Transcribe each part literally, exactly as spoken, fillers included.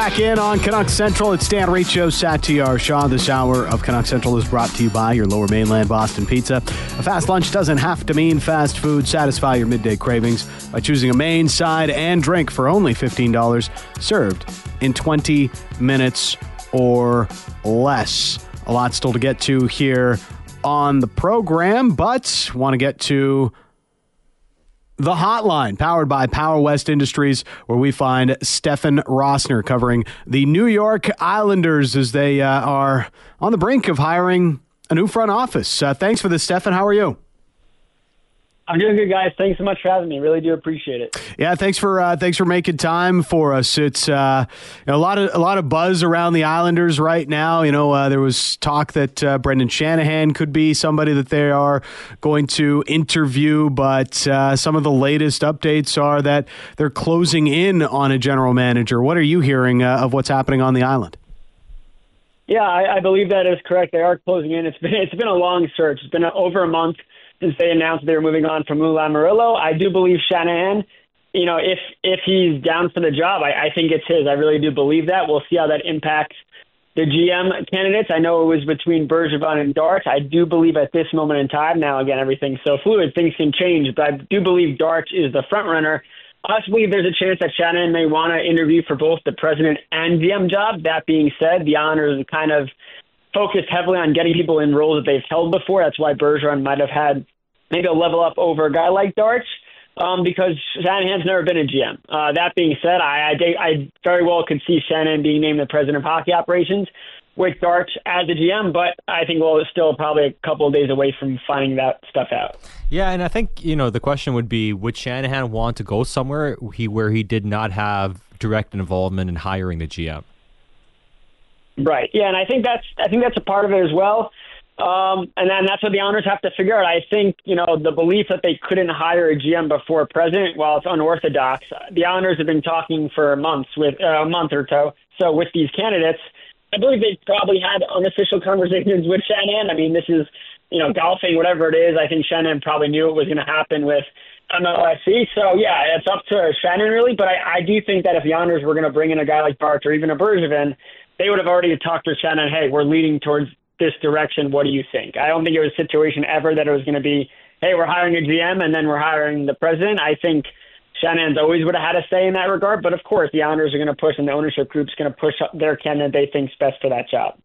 back in on Canucks Central. It's Dan Riccio, Satyar Shah. This hour of Canucks Central is brought to you by your Lower Mainland Boston Pizza. A fast lunch doesn't have to mean fast food. Satisfy your midday cravings by choosing a main, side, and drink for only fifteen dollars, served in twenty minutes or less. A lot still to get to here on the program, but want to get to the hotline, powered by Power West Industries, where we find Stefan Rossner covering the New York Islanders as they uh, are on the brink of hiring a new front office. Uh, thanks for this, Stefan. How are you? I'm doing good, guys. Thanks so much for having me. Really do appreciate it. Yeah, thanks for uh, thanks for making time for us. It's uh, you know, a lot of a lot of buzz around the Islanders right now. You know, uh, there was talk that uh, Brendan Shanahan could be somebody that they are going to interview, but uh, some of the latest updates are that they're closing in on a general manager. What are you hearing uh, of what's happening on the island? Yeah, I, I believe that is correct. They are closing in. It's been it's been a long search. It's been over a month since they announced they were moving on from Lou Lamoriello. I do believe Shanahan, you know, if if he's down for the job, I, I think it's his. I really do believe that. We'll see how that impacts the G M candidates. I know it was between Bergevin and Darch. I do believe at this moment in time, now again, everything's so fluid, things can change, but I do believe Darch is the front runner. I also believe there's a chance that Shanahan may want to interview for both the president and G M job. That being said, the Islanders kind of focused heavily on getting people in roles that they've held before. That's why Bergeron might have had maybe a level up over a guy like Darch, um, because Shanahan's never been a G M. Uh, that being said, I, I, I very well could see Shanahan being named the president of hockey operations with Darch as a G M, but I think we're still probably a couple of days away from finding that stuff out. Yeah, and I think, you know, the question would be, would Shanahan want to go somewhere he where he did not have direct involvement in hiring the G M? Right. Yeah, and I think that's I think that's a part of it as well. Um, and then that's what the Islanders have to figure out. I think, you know, the belief that they couldn't hire a G M before president, while it's unorthodox, the Islanders have been talking for months with uh, a month or so. So with these candidates, I believe they probably had unofficial conversations with Shanahan. I mean, this is, you know, golfing, whatever it is. I think Shanahan probably knew it was going to happen with M L S C. So, yeah, it's up to Shanahan, really. But I, I do think that if the Islanders were going to bring in a guy like Darch or even a Bergevin, they would have already talked to Shanahan, hey, we're leading towards this direction. What do you think? I don't think it was a situation ever that it was going to be, hey, we're hiring a G M and then we're hiring the president. I think Shanahan's always would have had a say in that regard. But, of course, the Islanders are going to push and the ownership group's going to push up their candidate they think's best for that job.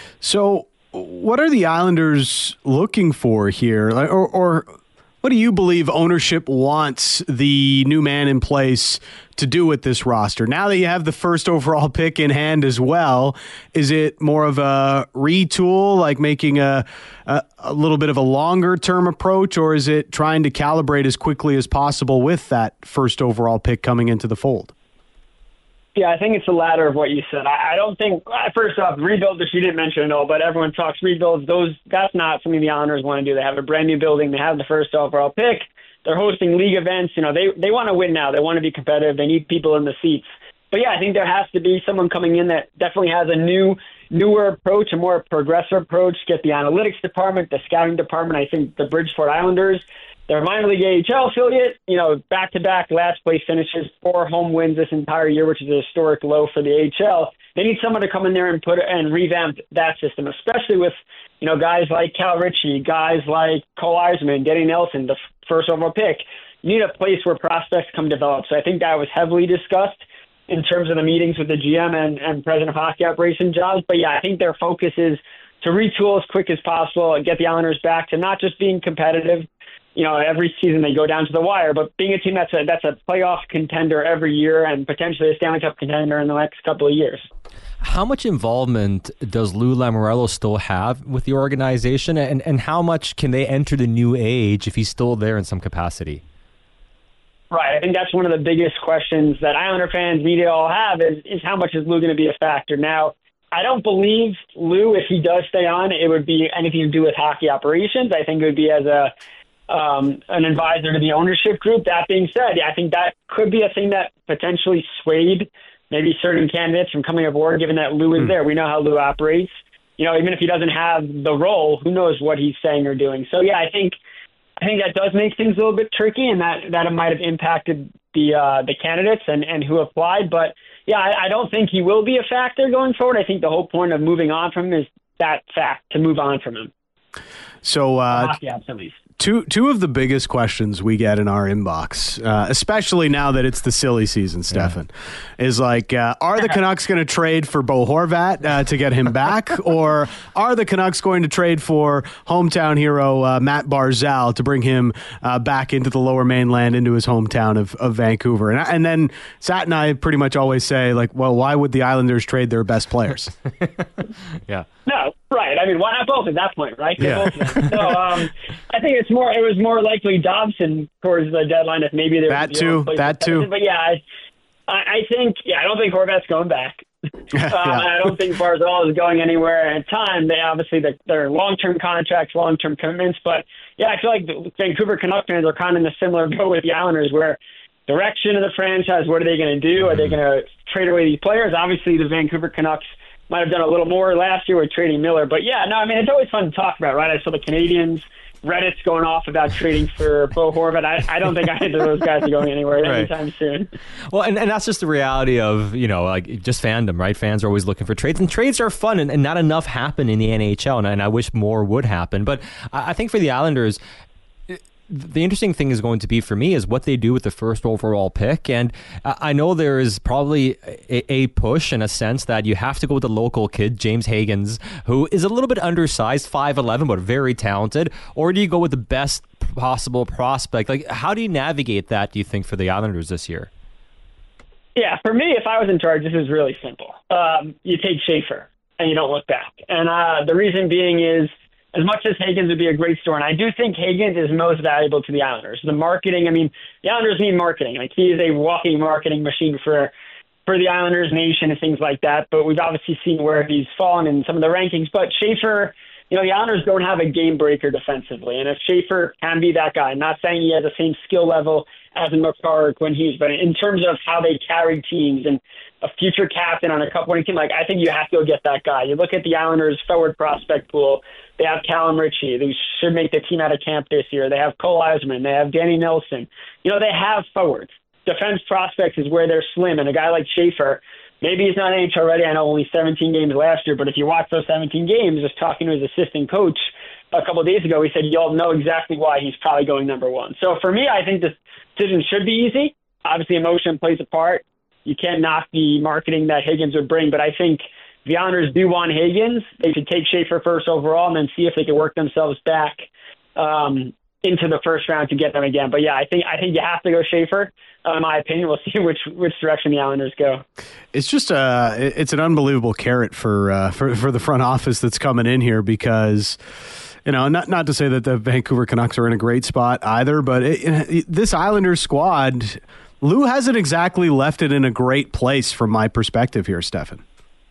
So what are the Islanders looking for here? Or, or what do you believe ownership wants the new man in place to do with this roster? Now that you have the first overall pick in hand as well, is it more of a retool, like making a, a, a little bit of a longer term approach, or is it trying to calibrate as quickly as possible with that first overall pick coming into the fold? Yeah, I think it's the latter of what you said. I, I don't think, first off, rebuild, you didn't mention it all, but everyone talks rebuilds. Those That's not something the Islanders want to do. They have a brand new building. They have the first overall pick. They're hosting league events. You know, they, they want to win now. They want to be competitive. They need people in the seats. But, yeah, I think there has to be someone coming in that definitely has a new, newer approach, a more progressive approach, get the analytics department, the scouting department. I think the Bridgeport Islanders, their minor league A H L affiliate, you know, back-to-back last place finishes, four home wins this entire year, which is a historic low for the A H L. They need someone to come in there and put and revamp that system, especially with, you know, guys like Cal Ritchie, guys like Cole Eisman, Denny Nelson, the first overall pick. You need a place where prospects come develop. So I think that was heavily discussed in terms of the meetings with the G M and, and president of hockey operation jobs. But, yeah, I think their focus is to retool as quick as possible and get the Islanders back to not just being competitive. You know, every season they go down to the wire, but being a team that's a that's a playoff contender every year and potentially a Stanley Cup contender in the next couple of years. How much involvement does Lou Lamoriello still have with the organization, and, and how much can they enter the new age if he's still there in some capacity? Right. I think that's one of the biggest questions that Islander fans, media all have is, is how much is Lou going to be a factor? Now, I don't believe Lou, if he does stay on, it would be anything to do with hockey operations. I think it would be as a Um, an advisor to the ownership group. That being said, I think that could be a thing that potentially swayed maybe certain candidates from coming aboard, given that Lou is there. We know how Lou operates. You know, even if he doesn't have the role, who knows what he's saying or doing. So, yeah, I think I think that does make things a little bit tricky, and that, that it might have impacted the uh, the candidates and, and who applied. But yeah, I, I don't think he will be a factor going forward. I think the whole point of moving on from him is that fact, to move on from him. So, uh, yeah, at least. Two two of the biggest questions we get in our inbox, uh, especially now that it's the silly season, Stefan, yeah. is like, uh, are the Canucks going to trade for Bo Horvat uh, to get him back, or are the Canucks going to trade for hometown hero uh, Matt Barzal to bring him uh, back into the Lower Mainland, into his hometown of, of Vancouver? And, and then Sat and I pretty much always say, like, well, why would the Islanders trade their best players? yeah. No, right. I mean, why not both at that point, right? Yeah. Both no, um, I think it's more. It was more likely Dobson towards the deadline if maybe there that too. That too. But yeah, I, I think yeah, I don't think Horvat's going back. yeah. um, I don't think Barzal is going anywhere at time. They obviously they're, they're long-term contracts, long-term commitments. But yeah, I feel like the Vancouver Canucks fans are kind of in a similar boat with the Islanders, where direction of the franchise. What are they going to do? Are they going to trade away these players? Obviously, the Vancouver Canucks might have done a little more last year with trading Miller. But yeah, no, I mean, it's always fun to talk about, right? I saw the Canadians, Reddit's going off about trading for Bo Horvat. I, I don't think either of those guys are going anywhere right. anytime soon. Well, and, and that's just the reality of, you know, like just fandom, right? Fans are always looking for trades, and trades are fun, and, and not enough happen in the N H L, and, and I wish more would happen. But I, I think for the Islanders, the interesting thing is going to be for me is what they do with the first overall pick. And I know there is probably a, a push in a sense that you have to go with the local kid, James Higgins, who is a little bit undersized, five eleven, but very talented. Or do you go with the best possible prospect? Like, how do you navigate that, do you think, for the Islanders this year? Yeah, for me, if I was in charge, this is really simple. Um, you take Schaefer and you don't look back. And uh, the reason being is, as much as Higgins would be a great store, and I do think Higgins is most valuable to the Islanders. The marketing, I mean, the Islanders need marketing. Like, he is a walking marketing machine for for the Islanders nation and things like that. But we've obviously seen where he's fallen in some of the rankings. But Schaefer, you know, the Islanders don't have a game breaker defensively. And if Schaefer can be that guy, I'm not saying he has the same skill level as in McCarr, Quinn Hughes, but in terms of how they carry teams and a future captain on a cup-winning team, like, I think you have to go get that guy. You look at the Islanders' forward prospect pool. They have Callum Ritchie, who should make the team out of camp this year. They have Cole Eisman. They have Danny Nelson. You know, they have forwards. Defense prospects is where they're slim, and a guy like Schaefer, maybe he's not N H L ready. I know only seventeen games last year, but if you watch those seventeen games, just talking to his assistant coach a couple of days ago, he said, y'all know exactly why he's probably going number one. So for me, I think this decision should be easy. Obviously, emotion plays a part. You can't knock the marketing that Higgins would bring, but I think the Islanders do want Higgins. They should take Schaefer first overall and then see if they can work themselves back um, into the first round to get them again. But yeah, I think I think you have to go Schaefer. Uh, in my opinion, we'll see which which direction the Islanders go. It's just uh it's an unbelievable carrot for uh, for for the front office that's coming in here, because, you know, not not to say that the Vancouver Canucks are in a great spot either, but it, it, this Islanders squad, Lou hasn't exactly left it in a great place from my perspective here, Stefan.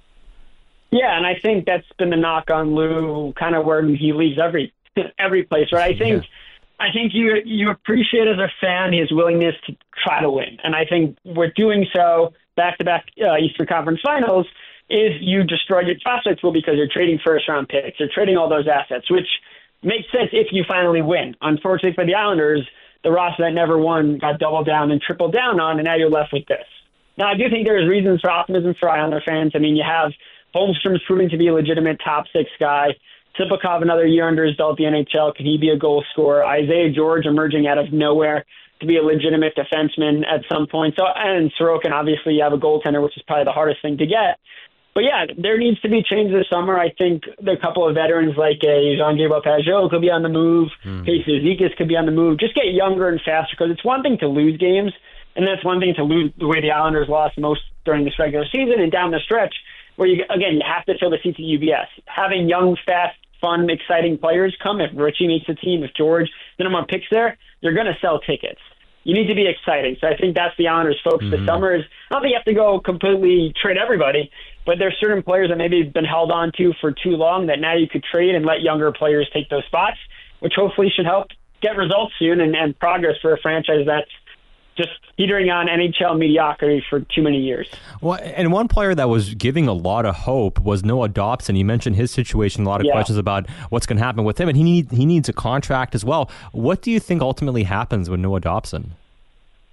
Yeah, and I think that's been the knock on Lou, kind of where he leaves every every place, right? I think yeah. I think you you appreciate as a fan his willingness to try to win, and I think we're doing so back-to-back uh, Eastern Conference Finals. Is you destroy your prospect pool because you're trading first-round picks, you're trading all those assets, which makes sense if you finally win. Unfortunately for the Islanders, the roster that never won got doubled down and tripled down on, and now you're left with this. Now, I do think there's reasons for optimism for Islander fans. I mean, you have Holmstrom's proving to be a legitimate top six guy. Sipakov, another year under his belt at the N H L. Can he be a goal scorer? Isaiah George emerging out of nowhere to be a legitimate defenseman at some point. So, and Sorokin, obviously, you have a goaltender, which is probably the hardest thing to get. But yeah, there needs to be change this summer. I think a couple of veterans like a Jean-Gabriel Pageau could be on the move. Mm. Jesus Zikas could be on the move. Just get younger and faster, because it's one thing to lose games, and that's one thing to lose the way the Islanders lost most during this regular season and down the stretch, where, you again, you have to fill the seats at U B S. Having young, fast, fun, exciting players come. If Richie makes the team, if George, the number one picks there, you're going to sell tickets. You need to be exciting. So I think that's the Islanders' focus mm-hmm. this summer. Is I don't think you have to go completely trade everybody, but there's certain players that maybe have been held on to for too long that now you could trade and let younger players take those spots, which hopefully should help get results soon and, and progress for a franchise that's just teetering on N H L mediocrity for too many years. Well, and one player that was giving a lot of hope was Noah Dobson. You mentioned his situation, a lot of yeah. questions about what's going to happen with him, and he need, he needs a contract as well. What do you think ultimately happens with Noah Dobson?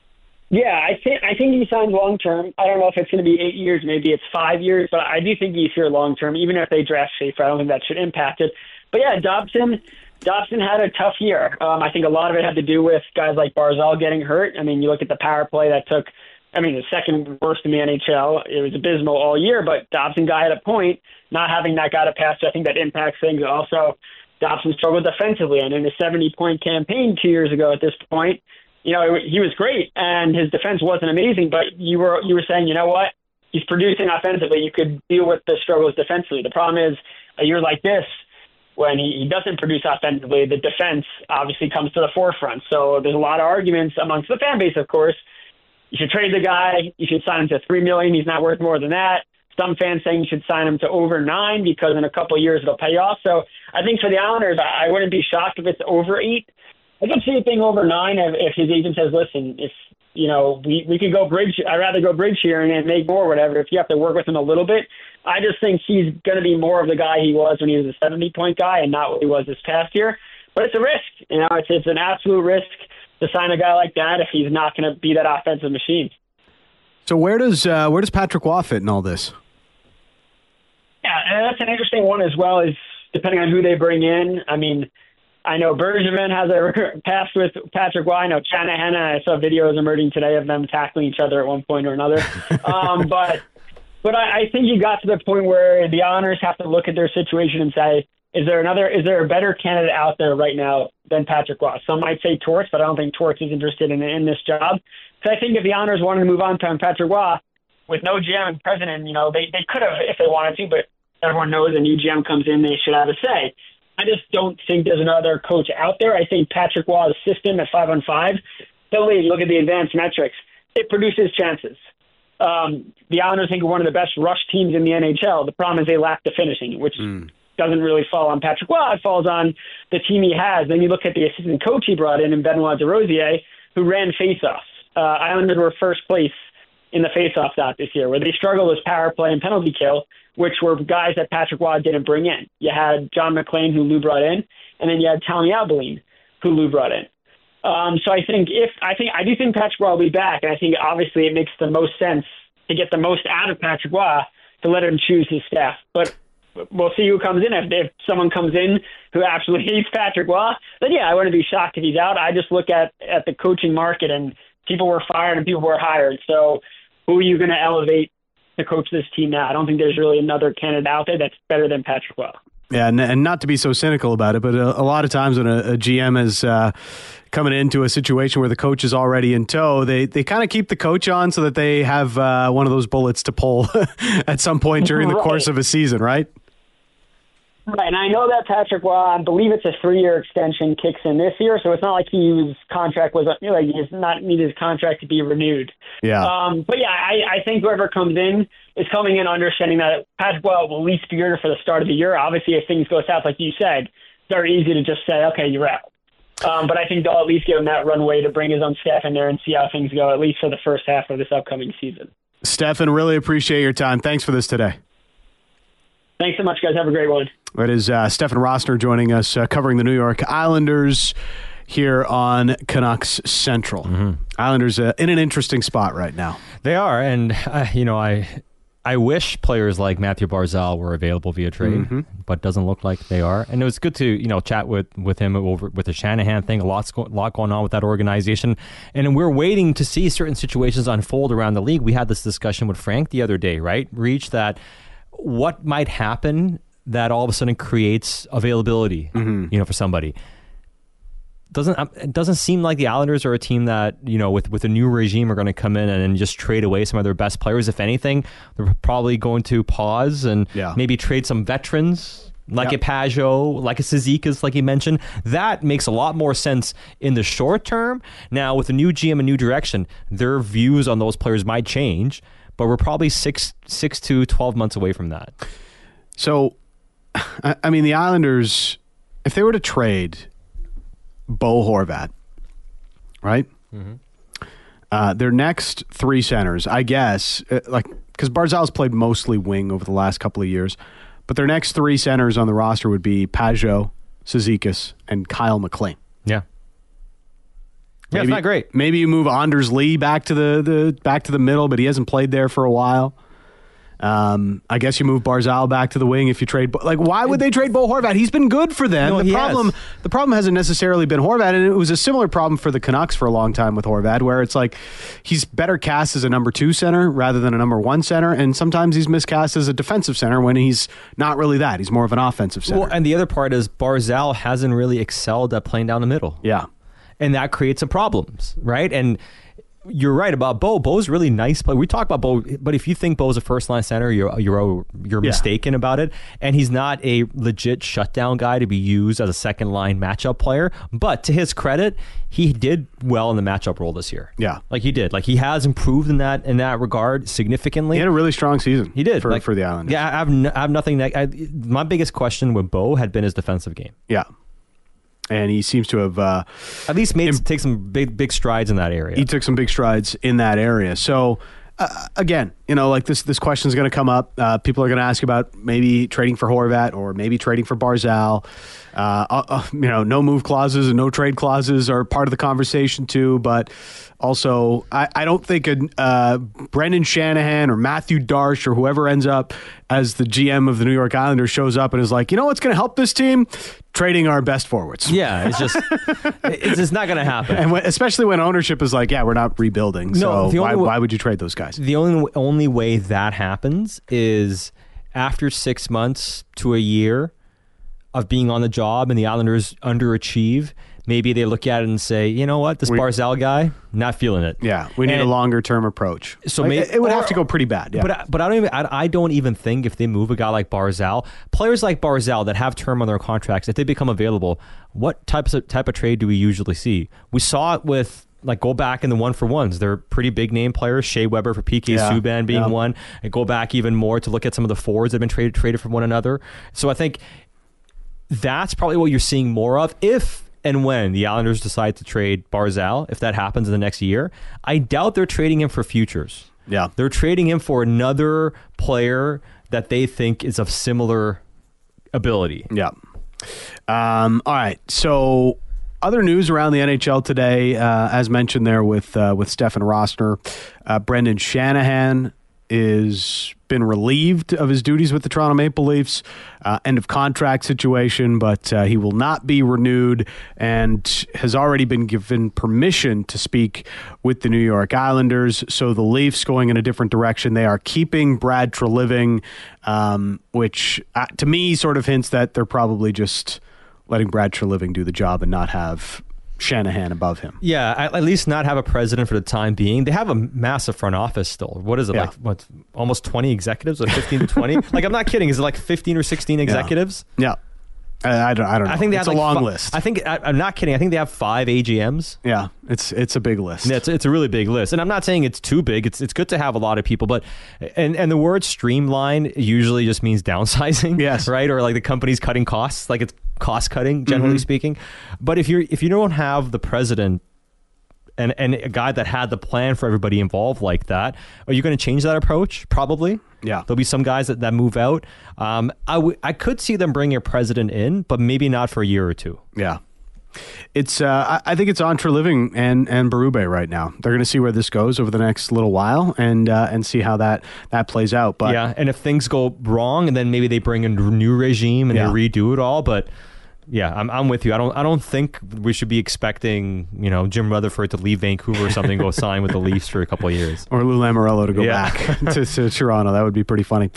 Yeah, I think I think he signs long term. I don't know if it's going to be eight years, maybe it's five years, but I do think he's here long term. Even if they draft Schaefer, I don't think that should impact it. But yeah, Dobson, Dobson had a tough year. Um, I think a lot of it had to do with guys like Barzal getting hurt. I mean, you look at the power play that took, I mean, the second worst in the N H L. It was abysmal all year, but Dobson got at a point. Not having that guy to pass, I think that impacts things. Also, Dobson struggled defensively, and in a seventy-point campaign two years ago at this point, you know, he was great, and his defense wasn't amazing, but you were you were saying, you know what, he's producing offensively. You could deal with the struggles defensively. The problem is, a year like this, when he, he doesn't produce offensively, the defense obviously comes to the forefront. So there's a lot of arguments amongst the fan base, of course. You should trade the guy. You should sign him to three million dollars. He's not worth more than that. Some fans saying you should sign him to over nine because in a couple of years it'll pay off. So I think for the Islanders, I wouldn't be shocked if it's over eight. I could see it being over nine if, if his agent says, listen, if, you know, we, we could go bridge, I'd rather go bridge here and, and make more or whatever. If you have to work with him a little bit, I just think he's going to be more of the guy he was when he was a seventy-point guy and not what he was this past year. But it's a risk. You know, it's, it's an absolute risk to sign a guy like that if he's not going to be that offensive machine. So where does uh, where does Patrick Roy fit in all this? Yeah, and that's an interesting one as well, is depending on who they bring in. I mean, I know Bergevin has a pass with Patrick Roy. I know Shanahan, I saw videos emerging today of them tackling each other at one point or another. um, but but I, I think you got to the point where the Islanders have to look at their situation and say, is there another? Is there a better candidate out there right now than Patrick Roy? Some might say Torts, but I don't think Torts is interested in, in this job. So I think if the Islanders wanted to move on from Patrick Roy, with no G M and president, you know, they, they could have if they wanted to, but everyone knows a new G M comes in, they should have a say. I just don't think there's another coach out there. I think Patrick Roy's system at five on five, totally look at the advanced metrics, it produces chances. Um, the Islanders think are one of the best rush teams in the N H L. The problem is they lack the finishing, which mm. doesn't really fall on Patrick Roy. It falls on the team he has. Then you look at the assistant coach he brought in, in Benoit DeRosier, who ran faceoffs. Uh, Islanders were first place in the faceoff dot this year. Where they struggled was power play and penalty kill, which were guys that Patrick Roy didn't bring in. You had John McClain, who Lou brought in, and then you had Tommy Abilene, who Lou brought in. Um, so I think if I think I do think Patrick Roy will be back, and I think obviously it makes the most sense to get the most out of Patrick Roy to let him choose his staff. But we'll see who comes in. If, if someone comes in who absolutely hates Patrick Roy, then yeah, I wouldn't be shocked if he's out. I just look at at the coaching market, and people were fired and people were hired. So who are you going to elevate to coach this team now? I don't think there's really another candidate out there that's better than Patrick Roy. Yeah, and, and not to be so cynical about it, but a, a lot of times when a, a G M is uh, coming into a situation where the coach is already in tow, they they kind of keep the coach on so that they have uh, one of those bullets to pull at some point during the right. course of a season, right? Right, and I know that Patrick Roy, I believe it's a three-year extension, kicks in this year, so it's not like his contract was, you know, he does not need his contract to be renewed. Yeah. Um, but yeah, I, I think whoever comes in is coming in understanding that Patrick Roy will at least be here for the start of the year. Obviously, if things go south, like you said, it's very easy to just say, okay, you're out. Um, but I think they'll at least give him that runway to bring his own staff in there and see how things go, at least for the first half of this upcoming season. Stefan, really appreciate your time. Thanks for this today. Thanks so much, guys. Have a great one. It is uh, Stefan Rosner joining us, uh, covering the New York Islanders here on Canucks Central. Mm-hmm. Islanders uh, in an interesting spot right now. They are, and uh, you know, I I wish players like Matthew Barzal were available via trade, mm-hmm. but doesn't look like they are. And it was good to you know chat with, with him over with the Shanahan thing. A lot's go, lot going on with that organization, and we're waiting to see certain situations unfold around the league. We had this discussion with Frank the other day, right? Reach that. What might happen that all of a sudden creates availability, mm-hmm. you know, for somebody? Doesn't it doesn't seem like the Islanders are a team that, you know, with, with a new regime are going to come in and, and just trade away some of their best players. If anything, they're probably going to pause and yeah. maybe trade some veterans like yep. a Pajot, like a Cizikas, like you mentioned. That makes a lot more sense in the short term. Now, with a new G M and new direction, their views on those players might change. But we're probably six, six to twelve months away from that. So, I mean, the Islanders, if they were to trade Bo Horvat, right? Mm-hmm. Uh, their next three centers, I guess, uh, like because Barzal's played mostly wing over the last couple of years, but their next three centers on the roster would be Pajot, Cizikas, and Kyle McLean. Yeah. Yeah, maybe, it's not great. Maybe you move Anders Lee back to the, the back to the middle, but he hasn't played there for a while. Um, I guess you move Barzal back to the wing if you trade. Like, why would they trade Bo Horvat? He's been good for them. No, the he problem, has. the problem hasn't necessarily been Horvat, and it was a similar problem for the Canucks for a long time with Horvat, where it's like he's better cast as a number two center rather than a number one center, and sometimes he's miscast as a defensive center when he's not really that. He's more of an offensive center. Well, and the other part is Barzal hasn't really excelled at playing down the middle. Yeah, and that creates some problems, right? And you're right about Bo. Bo's really nice, but we talk about Bo. But if you think Bo's a first line center, you're you're you're Yeah. mistaken about it. And he's not a legit shutdown guy to be used as a second line matchup player. But to his credit, he did well in the matchup role this year. Yeah. like he did. Like he has improved in that in that regard significantly. he had a really strong season. He did for, like, for the Islanders. Yeah, I have n- I have nothing. Neg- I, my biggest question with Bo had been his defensive game. Yeah. And he seems to have uh, At least made take some big big strides in that area. he took some big strides in that area. So uh, again, you know, like this this question is going to come up. Uh, people are going to ask about maybe trading for Horvat or maybe trading for Barzal. Uh, uh, uh, you know, no move clauses and no trade clauses are part of the conversation too. But also, I, I don't think a, uh, Brendan Shanahan or Matthew Darsh or whoever ends up as the G M of the New York Islanders shows up and is like, you know what's going to help this team? Trading our best forwards. Yeah, it's just it's just not going to happen. And when, especially when ownership is like, yeah, we're not rebuilding. No, so the why, only- why would you trade those guys? The only only way that happens is after six months to a year of being on the job and the Islanders underachieve. Maybe they look at it and say, you know what, this We- Barzal guy, not feeling it. Yeah, we need And- a longer term approach. So Like, may- it, it would or- have to go pretty bad. Yeah. But I- but I don't even I, I don't even think if they move a guy like Barzal, players like Barzal that have term on their contracts, if they become available, what types of type of trade do we usually see? We saw it with. Like, go back in the one for ones. They're pretty big name players. Shea Weber for P K Yeah, Subban being yeah. one. And go back even more to look at some of the forwards that have been traded traded from one another. So I think that's probably what you're seeing more of if and when the Islanders decide to trade Barzal, if that happens in the next year. I doubt they're trading him for futures. yeah. They're trading him for another player that they think is of similar ability. Yeah. Um, all right. So, other news around the N H L today, uh, as mentioned there with uh, with Stefan Rostner, uh, Brendan Shanahan is been relieved of his duties with the Toronto Maple Leafs. Uh, end of contract situation, but uh, he will not be renewed and has already been given permission to speak with the New York Islanders. So the Leafs going in a different direction. They are keeping Brad Treliving, um, which uh, to me sort of hints that they're probably just letting Brad Treliving do the job and not have Shanahan above him. Yeah, at, at least not have a president for the time being. They have a massive front office still. What is it, Yeah. like what, almost twenty executives, or fifteen to twenty? Like, I'm not kidding. Is it like fifteen or sixteen executives? Yeah. I, I don't. I don't know. I think they it's have a like long fi- list. I think I, I'm not kidding. I think they have five A G Ms. yeah, it's it's a big list. Yeah, it's, it's a really big list, and I'm not saying it's too big. It's it's good to have a lot of people, but and and the word streamline usually just means downsizing, Yes. right? Or like the company's cutting costs, like it's cost cutting, generally Mm-hmm. speaking. But if you're if you don't have the president and and a guy that had the plan for everybody involved like that, are you going to change that approach? Probably. Yeah. There'll be some guys that, that move out. Um, I w- I could see them bringing a president in, but maybe not for a year or two. Yeah. It's. Uh, I I think it's on Treliving and and Berube right now. They're going to see where this goes over the next little while and uh, and see how that that plays out. But Yeah, and if things go wrong, and then maybe they bring in a new regime and Yeah. they redo it all. But yeah, I'm I'm with you. I don't I don't think we should be expecting, you know, Jim Rutherford to leave Vancouver or something, and go sign with the Leafs for a couple of years. or Lou Lamoriello to go Yeah. back to, to Toronto. That would be pretty funny.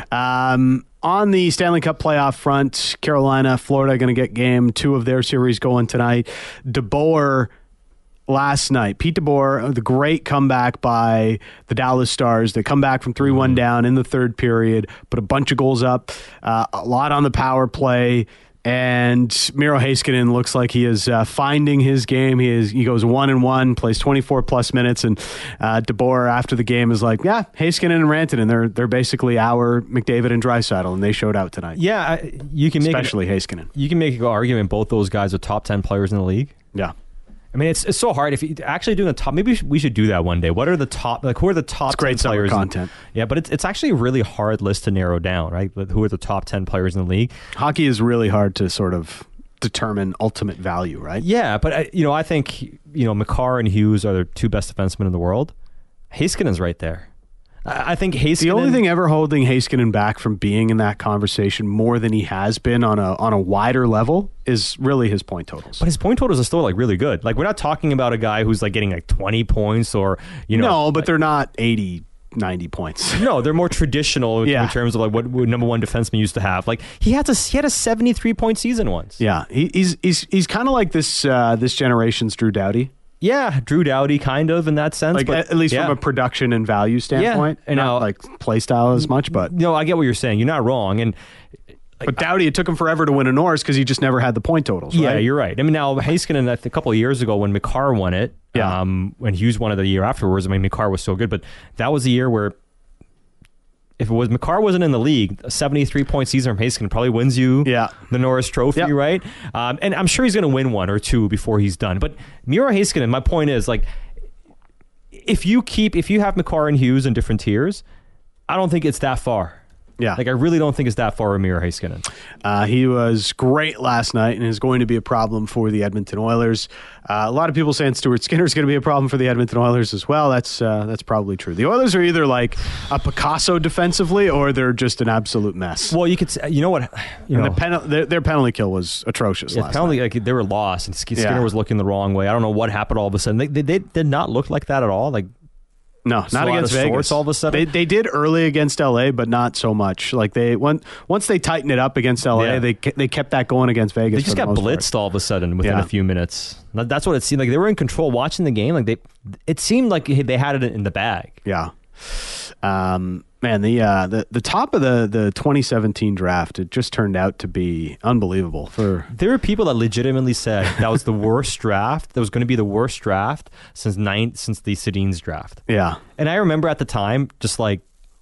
Um, on the Stanley Cup playoff front, Carolina, Florida going to get game two of their series going tonight. DeBoer last night, Pete DeBoer, the great comeback by the Dallas Stars. They come back from three one down in the third period, put a bunch of goals up, uh, a lot on the power play. And Miro Heiskanen looks like he is uh, finding his game. He is he goes one and one, plays twenty-four plus minutes, and uh, DeBoer after the game is like, yeah, Heiskanen and Rantanen, they're they're basically our McDavid and Draisaitl, and they showed out tonight. Yeah, I, you can make Especially Heiskanen. you can make a good argument. Both those guys are top ten players in the league. Yeah. I mean, it's it's so hard. If you actually doing a top, maybe we should, we should do that one day. What are the top? Like, who are the top? It's great ten summer players in- content. yeah, but it's it's actually a really hard list to narrow down, right? Who are the top ten players in the league? Hockey is really hard to sort of determine ultimate value, right? Yeah, but I, you know, I think you know Makar and Hughes are the two best defensemen in the world. Heiskanen's right there. I, I think Heiskanen. The only thing ever holding Heiskanen back from being in that conversation more than he has been on a on a wider level is really his point totals. But his point totals are still like really good. Like we're not talking about a guy who's like getting like twenty points or you know. No, but like, they're not eighty. ninety points. No, they're more traditional yeah. in terms of like what, what number one defenseman used to have. Like he had a he had a seventy-three point season once. Yeah, he, he's he's he's kind of like this uh, this generation's Drew Doughty. Yeah, Drew Doughty, kind of in that sense. Like but, at least yeah. from a production and value standpoint, yeah. and not now, like play style as much. But no, I get what you're saying. You're not wrong. And like, but Doughty, it took him forever to win a Norris because he just never had the point totals. Yeah, right? you're right. I mean, now Heiskanen a couple of years ago when Makar won it, yeah. um, when Hughes won it the year afterwards. I mean, Makar was so good, but that was the year where. If it was Makar wasn't in the league, a seventy-three point season from Heiskanen probably wins you yeah. the Norris Trophy, yep. right? Um, and I'm sure he's going to win one or two before he's done. But Miro Heiskanen, my point is, like, if you keep if you have Makar and Hughes in different tiers, I don't think it's that far. Yeah. Like, I really don't think it's that far with Miro Heiskanen. Uh, he was great last night and is going to be a problem for the Edmonton Oilers. Uh, a lot of people saying Stuart Skinner is going to be a problem for the Edmonton Oilers as well. That's uh, that's probably true. The Oilers are either like a Picasso defensively or they're just an absolute mess. Well, you could say, you know what? You and know, the pen, their, their penalty kill was atrocious yeah, last penalty, night. Like, they were lost and Skinner Yeah. was looking the wrong way. I don't know what happened all of a sudden. They, they, they did not look like that at all. Like, No, not against Vegas. All of a sudden, they they did early against L A, but not so much. Like they when, once they tightened it up against L A, Yeah. they they kept that going against Vegas. They just for the got most blitzed part. all of a sudden within Yeah. a few minutes. That's what it seemed like. They were in control watching the game. Like they, it seemed like they had it in the bag. Yeah, um, man. The uh, the the top of the the twenty seventeen draft, it just turned out to be unbelievable. For There were people that legitimately said that was the worst draft. That was going to be the worst draft since nine since the Sedin's draft. yeah, And I remember at the time just like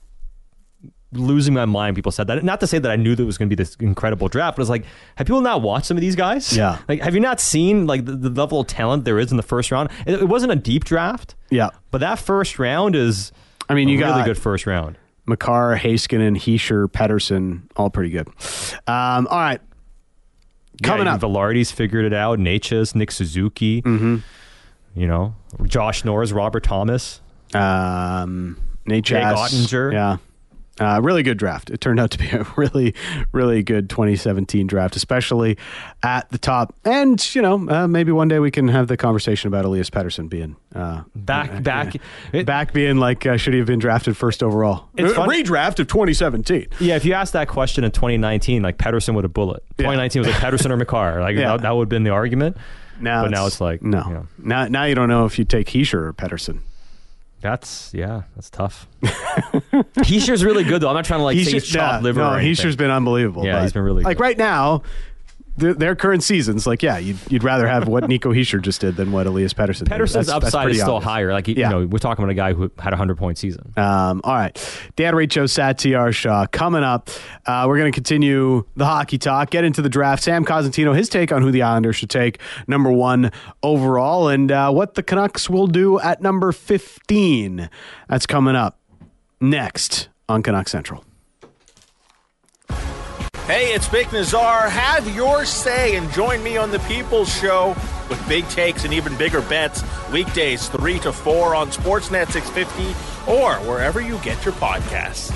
losing my mind. People said that. Not to say that I knew that it was going to be this incredible draft, but it's like, have people not watched some of these guys? Yeah. Like, have you not seen like the, the level of talent there is in the first round? It, it wasn't a deep draft. yeah. But that first round is, I mean, you a really got good first round. Makar, Heiskanen, Heischer, Pettersson, all pretty good. Um, all right, coming yeah, up, Velarde's figured it out. Natchez, Nick Suzuki. Mm-hmm. You know, Josh Norris, Robert Thomas, um, Nate Jake Chas, Ottinger. yeah. Uh, really good draft. It turned out to be a really, really good twenty seventeen draft, especially at the top. And, you know, uh, maybe one day we can have the conversation about Elias Pettersson being uh, back, uh, back, yeah. it, back being like, uh, should he have been drafted first overall? It's a fun- redraft of twenty seventeen. Yeah, if you asked that question in twenty nineteen, like Pettersson would have bullet. Yeah. twenty nineteen was like Pettersson or Makar. Like Yeah. that, that would have been the argument. Now But now it's like, no. you know. Now, now you don't know if you take Heischer or Pettersson. That's yeah, that's tough. Heischer's really good though. I'm not trying to like say he's chopped yeah, liver. No, or anything. Heischer's been unbelievable. Yeah, but, he's been really like good. right now. Their, their current seasons, like yeah, you'd, you'd rather have what Nico Heischer just did than what Elias Pettersson did. Pettersson's That's- that's upside pretty is still obvious. higher. Like he, Yeah. you know, we're talking about a guy who had a hundred point season. Um, all right, Dan Rachel, Satyar Shah coming up. Uh, we're going to continue the hockey talk, get into the draft. Sam Cosentino, his take on who the Islanders should take number one overall, and uh, what the Canucks will do at number fifteen. That's coming up next on Canuck Central. Hey, it's Vic Nazar. Have your say and join me on the People's Show with big takes and even bigger bets. Weekdays three to four on Sportsnet six fifty or wherever you get your podcasts.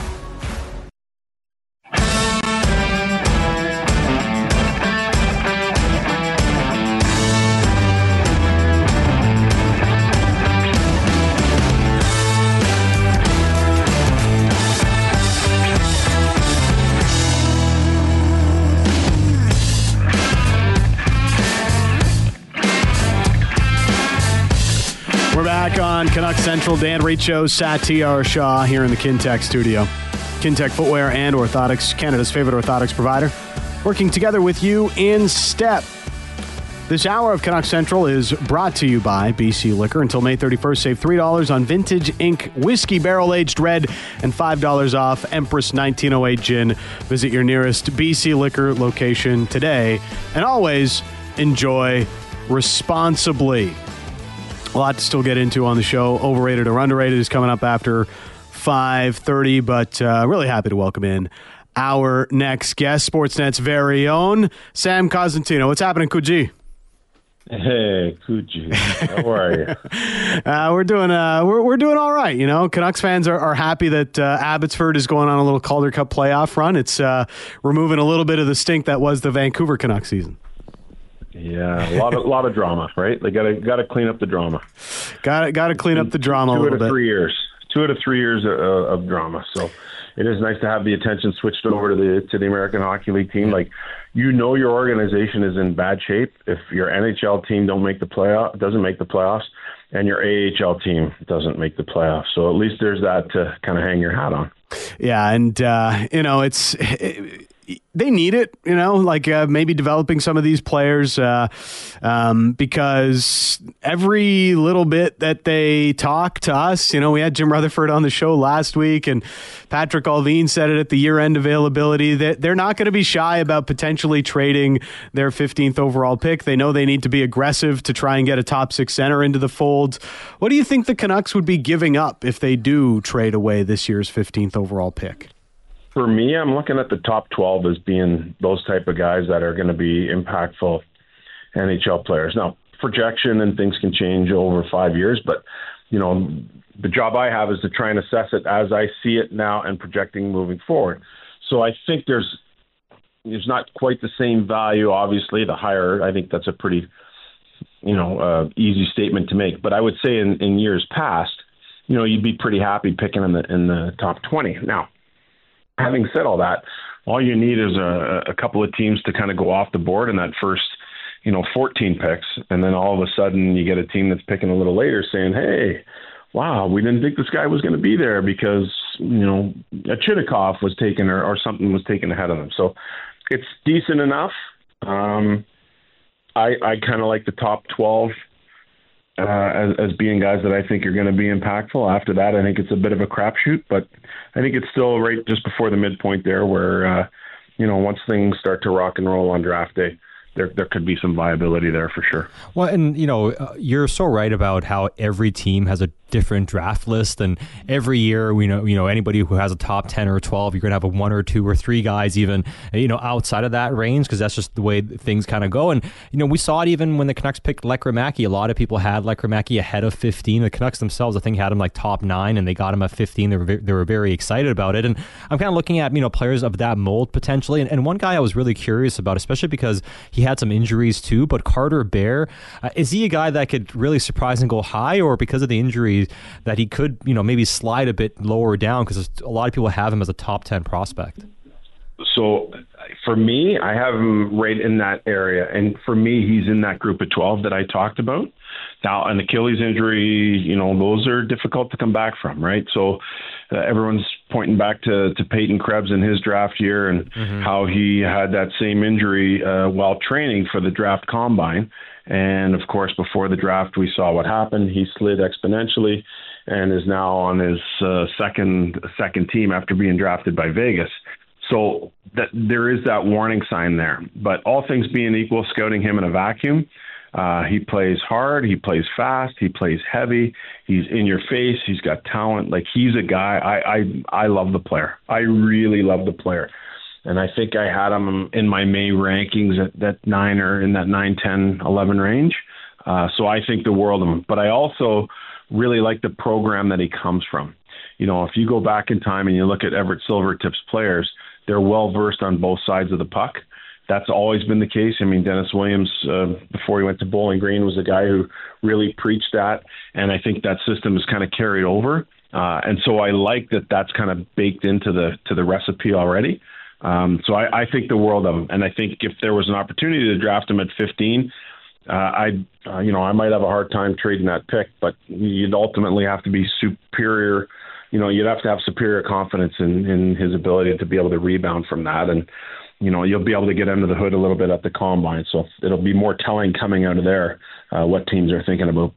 We're back on Canuck Central. Dan Riccio, Satyar Shah here in the Kintec studio. Kintec Footwear and Orthotics, Canada's favorite orthotics provider, working together with you in step. This hour of Canuck Central is brought to you by B C Liquor. Until May thirty-first, save three dollars on Vintage Incorporated Whiskey Barrel Aged Red and five dollars off Empress nineteen oh eight Gin. Visit your nearest B C Liquor location today. And always enjoy responsibly. A lot to still get into on the show. Overrated or underrated is coming up after five thirty, but uh, really happy to welcome in our next guest, Sportsnet's very own Sam Cosentino. What's happening, Coogee? Hey, Coogee. How are you? uh, we're doing uh, we're we're doing all right. You know, Canucks fans are, are happy that uh, Abbotsford is going on a little Calder Cup playoff run. It's uh, removing a little bit of the stink that was the Vancouver Canucks season. Yeah, a lot of lot of drama, right? They got to got to clean up the drama. Got got to clean up the drama two a little out of bit. Three years, two out of three years of, of drama. So it is nice to have the attention switched over to the to the American Hockey League team. Like, you know, your organization is in bad shape if your N H L team don't make the playoff doesn't make the playoffs, and your A H L team doesn't make the playoffs. So at least there's that to kind of hang your hat on. Yeah, and uh, you know, it's. It, They need it, you know, like uh, maybe developing some of these players uh, um, because every little bit that they talk to us, you know, we had Jim Rutherford on the show last week and Patrick Alvin said it at the year-end availability that they're not going to be shy about potentially trading their fifteenth overall pick. They know they need to be aggressive to try and get a top six center into the fold. What do you think the Canucks would be giving up if they do trade away this year's fifteenth overall pick? For me, I'm looking at the top twelve as being those type of guys that are going to be impactful N H L players. Now, projection and things can change over five years, but, you know, the job I have is to try and assess it as I see it now and projecting moving forward. So I think there's there's not quite the same value, obviously. The higher, I think that's a pretty, you know, uh, easy statement to make. But I would say in, in years past, you know, you'd be pretty happy picking in the in the top twenty. Now, having said all that, all you need is a, a couple of teams to kind of go off the board in that first, you know, fourteen picks. And then all of a sudden you get a team that's picking a little later saying, hey, wow, we didn't think this guy was going to be there because, you know, a Chitikov was taken or, or something was taken ahead of them. So it's decent enough. Um, I, I kind of like the top twelve uh, as, as being guys that I think are going to be impactful. After that, I think it's a bit of a crapshoot, but I think it's still right just before the midpoint there where, uh, you know, once things start to rock and roll on draft day, there there could be some viability there for sure. Well, and, you know, uh, you're so right about how every team has a different draft list, and every year we know, you know, anybody who has a top ten or twelve, you're going to have a one or two or three guys even, you know, outside of that range, because that's just the way things kind of go. And, you know, we saw it even when the Canucks picked Lekramaki. A lot of people had Lekramaki ahead of fifteen. The Canucks themselves, I think, had him like top nine, and they got him at fifteen. They were they were very excited about it. And I'm kind of looking at, you know, players of that mold potentially. And, and one guy I was really curious about, especially because he had some injuries too, but Carter Bear, uh, is he a guy that could really surprise and go high, or because of the injuries that he could, you know, maybe slide a bit lower down, because a lot of people have him as a top ten prospect? So for me, I have him right in that area. And for me, he's in that group of twelve that I talked about. Now, an Achilles injury, you know, those are difficult to come back from, right? So uh, everyone's pointing back to, to Peyton Krebs in his draft year and mm-hmm. how he had that same injury uh, while training for the draft combine. And, of course, before the draft, we saw what happened. He slid exponentially and is now on his uh, second second team after being drafted by Vegas. So that there is that warning sign there. But all things being equal, scouting him in a vacuum, uh, he plays hard, he plays fast, he plays heavy, he's in your face, he's got talent. Like, he's a guy, I I, I love the player. I really love the player. And I think I had him in my May rankings at that nine or in that nine, ten, eleven range. Uh, so I think the world of him. But I also really like the program that he comes from. You know, if you go back in time and you look at Everett Silvertip's players, they're well-versed on both sides of the puck. That's always been the case. I mean, Dennis Williams, uh, before he went to Bowling Green, was a guy who really preached that. And I think that system is kind of carried over. Uh, and so I like that that's kind of baked into the to the recipe already. Um, so I, I think the world of him. And I think if there was an opportunity to draft him at fifteen, uh, I, uh, you know, I might have a hard time trading that pick, but you'd ultimately have to be superior. You know, you'd have to have superior confidence in, in his ability to be able to rebound from that. And, you know, you'll be able to get under the hood a little bit at the combine. So it'll be more telling coming out of there uh, what teams are thinking about Bear.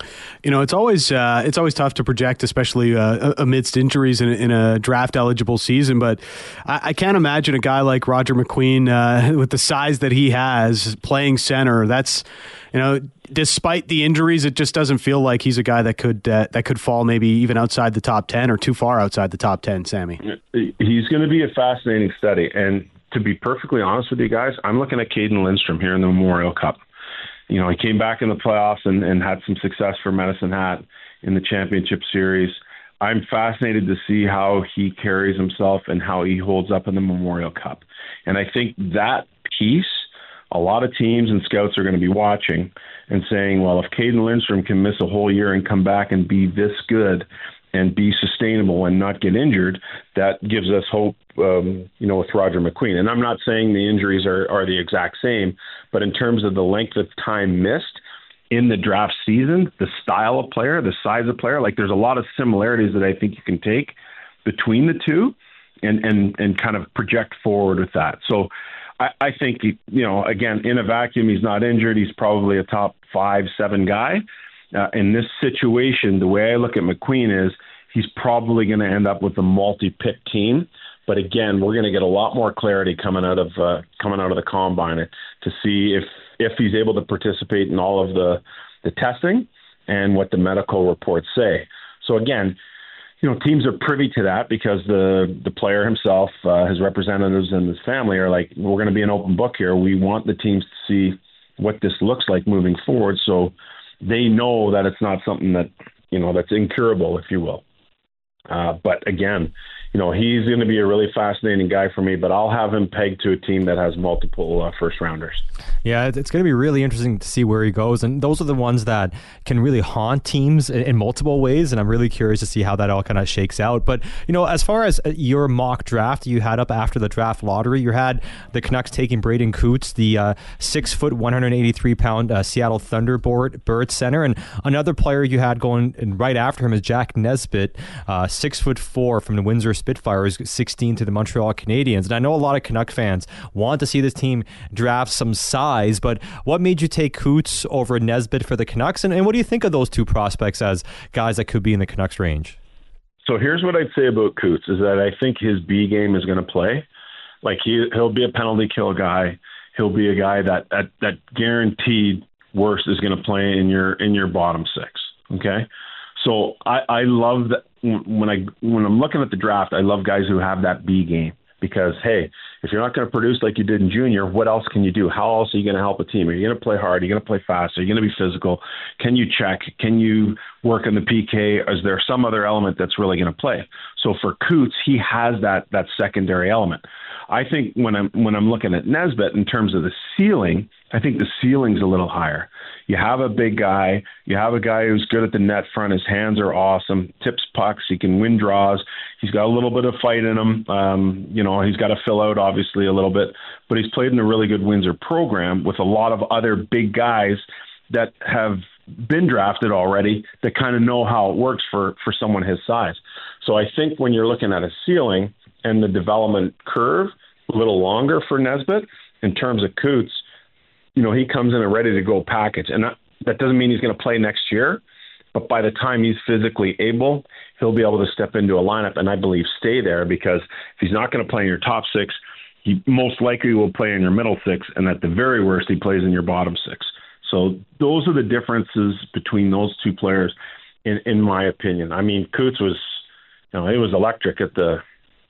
You know, it's always uh, it's always tough to project, especially uh, amidst injuries in, in a draft eligible season. But I, I can't imagine a guy like Roger McQueen uh, with the size that he has playing center. That's, you know, despite the injuries, it just doesn't feel like he's a guy that could uh, that could fall maybe even outside the top ten or too far outside the top ten. Sammy, he's going to be a fascinating study. And to be perfectly honest with you guys, I'm looking at Caden Lindstrom here in the Memorial Cup. You know, he came back in the playoffs and, and had some success for Medicine Hat in the championship series. I'm fascinated to see how he carries himself and how he holds up in the Memorial Cup. And I think that piece, a lot of teams and scouts are going to be watching and saying, well, if Caden Lindstrom can miss a whole year and come back and be this good and be sustainable and not get injured, that gives us hope, um, you know, with Roger McQueen. And I'm not saying the injuries are, are the exact same, but in terms of the length of time missed in the draft season, the style of player, the size of player, like there's a lot of similarities that I think you can take between the two and, and, and kind of project forward with that. So I, I think, you know, again, in a vacuum, he's not injured. He's probably a top five, seven guy. Uh, in this situation, the way I look at McQueen is he's probably going to end up with a multi-pick team. But again, we're going to get a lot more clarity coming out of uh, coming out of the combine to see if if he's able to participate in all of the the testing and what the medical reports say. So again, you know, teams are privy to that because the the player himself, uh, his representatives, and his family are like, we're going to be an open book here. We want the teams to see what this looks like moving forward, so they know that it's not something that, you know, that's incurable, if you will. Uh, but again, you know, he's going to be a really fascinating guy for me, but I'll have him pegged to a team that has multiple uh, first rounders. Yeah, it's going to be really interesting to see where he goes. And those are the ones that can really haunt teams in, in multiple ways. And I'm really curious to see how that all kind of shakes out. But, you know, as far as your mock draft you had up after the draft lottery, you had the Canucks taking Braden Coots, the uh, six foot, one hundred eighty-three pound uh, Seattle Thunderbird bird center. And another player you had going right after him is Jack Nesbitt, uh, six foot four from the Windsor Spitfires, sixteen to the Montreal Canadiens. And I know a lot of Canuck fans want to see this team draft some size, but what made you take Coots over Nesbitt for the Canucks? And, and what do you think of those two prospects as guys that could be in the Canucks range? So here's what I'd say about Coots is that I think his B game is going to play. Like he, he'll be a penalty kill guy. He'll be a guy that, that, that guaranteed worst is going to play in your, in your bottom six. Okay. So I, I love that when I when I'm looking at the draft, I love guys who have that B game because, hey, if you're not going to produce like you did in junior, what else can you do? How else are you going to help a team? Are you going to play hard? Are you going to play fast? Are you going to be physical? Can you check? Can you work in the P K? Is there some other element that's really going to play? So for Coots, he has that that secondary element. I think when I'm when I'm looking at Nesbitt in terms of the ceiling, I think the ceiling's a little higher. You have a big guy. You have a guy who's good at the net front. His hands are awesome. Tips pucks. He can win draws. He's got a little bit of fight in him. Um, you know, he's got to fill out obviously a little bit, but he's played in a really good Windsor program with a lot of other big guys that have been drafted already that kind of know how it works for, for someone his size. So I think when you're looking at a ceiling and the development curve, a little longer for Nesbitt in terms of Coots, you know, he comes in a ready-to-go package. And that, that doesn't mean he's going to play next year, but by the time he's physically able, he'll be able to step into a lineup and I believe stay there because if he's not going to play in your top six, he most likely will play in your middle six, and at the very worst, he plays in your bottom six. So those are the differences between those two players, in, in my opinion. I mean, Coots was, you know, he was electric at the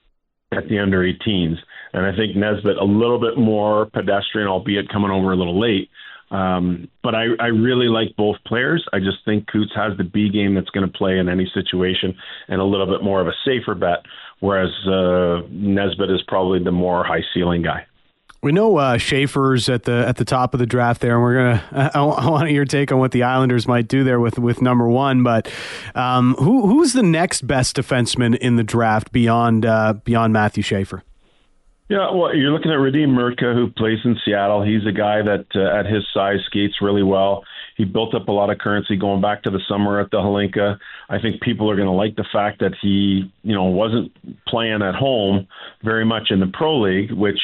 at the under eighteens. And I think Nesbitt a little bit more pedestrian, albeit coming over a little late. Um, but I, I really like both players. I just think Coots has the B game that's going to play in any situation and a little bit more of a safer bet, whereas uh, Nesbitt is probably the more high ceiling guy. We know uh, Schaefer's at the at the top of the draft there, and we're gonna. I, I want your take on what the Islanders might do there with with number one. But um, who who's the next best defenseman in the draft beyond uh, beyond Matthew Schaefer? Yeah, well, you're looking at Radim Murtka, who plays in Seattle. He's a guy that, uh, at his size, skates really well. He built up a lot of currency going back to the summer at the Hlinka. I think people are going to like the fact that he, you know, wasn't playing at home very much in the Pro League, which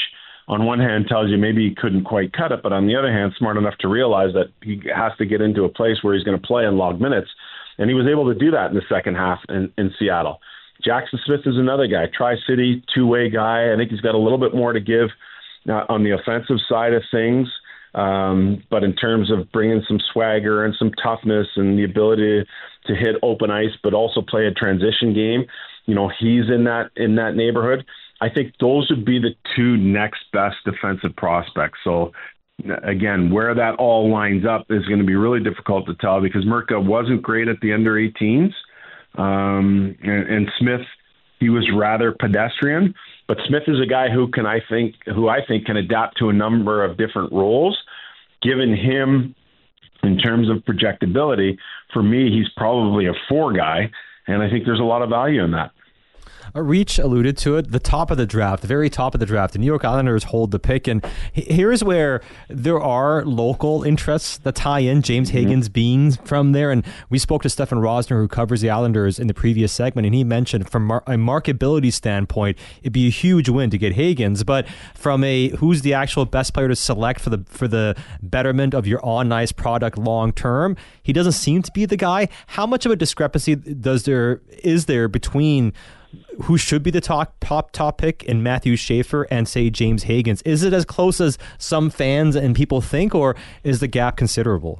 on one hand tells you maybe he couldn't quite cut it, but on the other hand, smart enough to realize that he has to get into a place where he's going to play and log minutes. And he was able to do that in the second half in, in Seattle. Jackson Smith is another guy, Tri-City, two-way guy. I think he's got a little bit more to give uh, on the offensive side of things. Um, but in terms of bringing some swagger and some toughness and the ability to hit open ice, but also play a transition game, you know, he's in that in that neighborhood. I think those would be the two next best defensive prospects. So again, where that all lines up is going to be really difficult to tell because Mirka wasn't great at the under eighteens. Um, and, and Smith, he was rather pedestrian, but Smith is a guy who can, I think, who I think can adapt to a number of different roles. Given him, in terms of projectability, for me, he's probably a four guy, and I think there's a lot of value in that. Reach alluded to it, the top of the draft, the very top of the draft. The New York Islanders hold the pick, and here's where there are local interests that tie in. James mm-hmm. Higgins being from there, and we spoke to Stefan Rosner, who covers the Islanders, in the previous segment, and he mentioned from a marketability standpoint, it'd be a huge win to get Higgins, but from a who's the actual best player to select for the for the betterment of your on-ice product long term, he doesn't seem to be the guy. How much of a discrepancy does there is there between who should be the top top top pick in Matthew Schaefer and say James Higgins? Is it as close as some fans and people think, or is the gap considerable?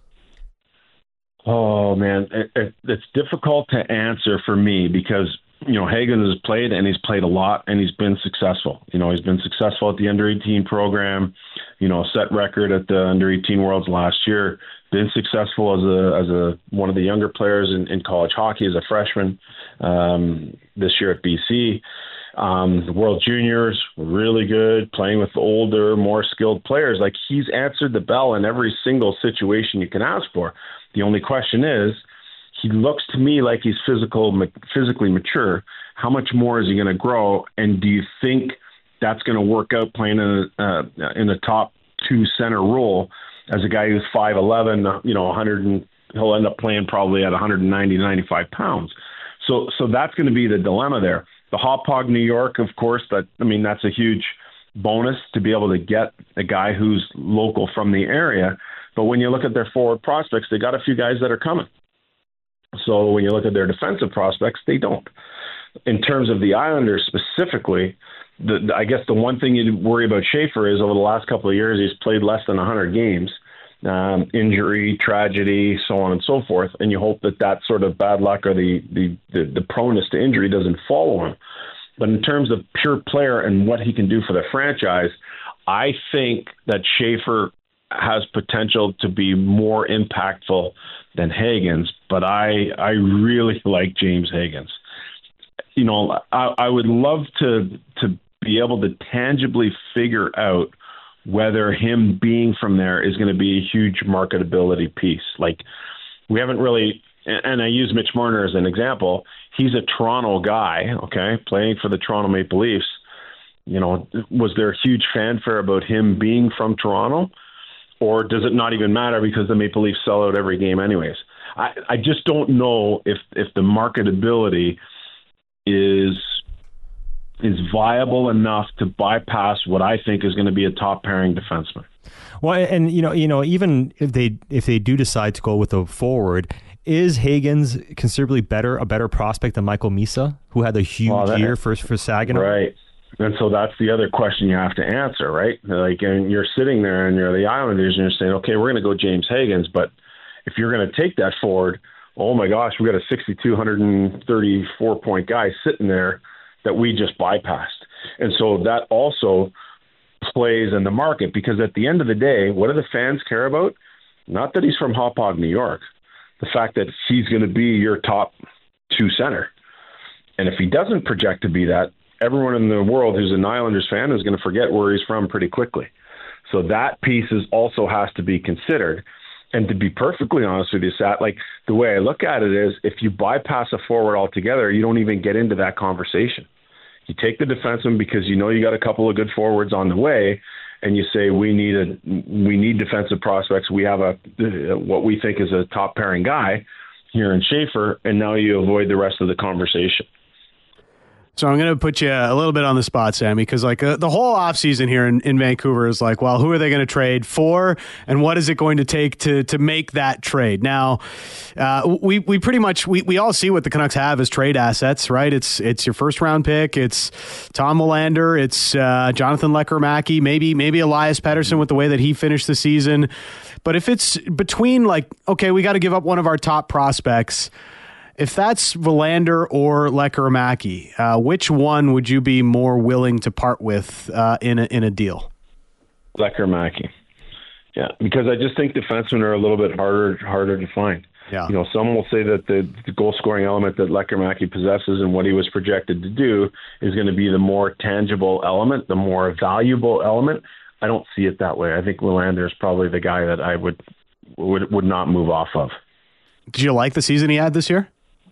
Oh man, it, it, it's difficult to answer for me because you know Higgins has played and he's played a lot and he's been successful. You know he's been successful at the under eighteen program. You know set record at the under eighteen Worlds last year. Been successful as a as a one of the younger players in, in college hockey as a freshman um, this year at B C. Um, the World Juniors were really good, playing with older, more skilled players. Like he's answered the bell in every single situation you can ask for. The only question is, he looks to me like he's physical, physically mature. How much more is he going to grow? And do you think that's going to work out playing in a, uh, in a top two center role? As a guy who's five eleven, you know, one hundred, and he'll end up playing probably at one ninety, ninety-five pounds. So, so that's going to be the dilemma there. The Hauppauge New York, of course, that I mean, that's a huge bonus to be able to get a guy who's local from the area. But when you look at their forward prospects, they got a few guys that are coming. So when you look at their defensive prospects, they don't. In terms of the Islanders specifically, The, the, I guess the one thing you worry about Schaefer is over the last couple of years, he's played less than one hundred games, um, injury, tragedy, so on and so forth. And you hope that that sort of bad luck or the, the, the, the proneness to injury doesn't follow him. But in terms of pure player and what he can do for the franchise, I think that Schaefer has potential to be more impactful than Higgins. But I, I really like James Higgins. You know, I, I would love to to be able to tangibly figure out whether him being from there is going to be a huge marketability piece. Like, we haven't really, and I use Mitch Marner as an example. He's a Toronto guy, okay, playing for the Toronto Maple Leafs. You know, was there a huge fanfare about him being from Toronto? Or does it not even matter because the Maple Leafs sell out every game anyways? I, I just don't know if if the marketability is is viable enough to bypass what I think is going to be a top pairing defenseman. Well, and you know, you know, even if they if they do decide to go with a forward, is Higgins considerably better, a better prospect than Michael Misa, who had a huge well, that, year for for Saginaw? Right. And so that's the other question you have to answer, right? Like, and you're sitting there and you're the Islanders and you're saying, okay, we're going to go James Higgins, but if you're going to take that forward, oh my gosh, we got a sixty-two, one thirty-four point guy sitting there that we just bypassed. And so that also plays in the market because at the end of the day, what do the fans care about? Not that he's from Hauppauge, New York. The fact that he's going to be your top two center. And if he doesn't project to be that, everyone in the world who's an Islanders fan is going to forget where he's from pretty quickly. So that piece is also has to be considered. And to be perfectly honest with you, Sat, like the way I look at it is if you bypass a forward altogether, you don't even get into that conversation. You take the defenseman because you know you got a couple of good forwards on the way, and you say we need a we need defensive prospects. We have a what we think is a top pairing guy here in Schaefer, and now you avoid the rest of the conversation. So I'm going to put you a little bit on the spot, Sammy, because like uh, the whole offseason here in, in Vancouver is like, well, who are they going to trade for, and what is it going to take to to make that trade? Now, uh, we we pretty much we, we all see what the Canucks have as trade assets, right? It's it's your first round pick, it's Tom Willander, it's uh, Jonathan Lekkerimäki, maybe maybe Elias Pettersson with the way that he finished the season. But if it's between like, okay, we got to give up one of our top prospects. If that's Willander or Lekkerimäki, uh, which one would you be more willing to part with uh, in a in a deal? Lekkerimäki. Yeah, because I just think defensemen are a little bit harder harder to find. Yeah. You know, some will say that the, the goal scoring element that Lekkerimäki possesses and what he was projected to do is going to be the more tangible element, the more valuable element. I don't see it that way. I think Willander is probably the guy that I would would would not move off of. Did you like the season he had this year?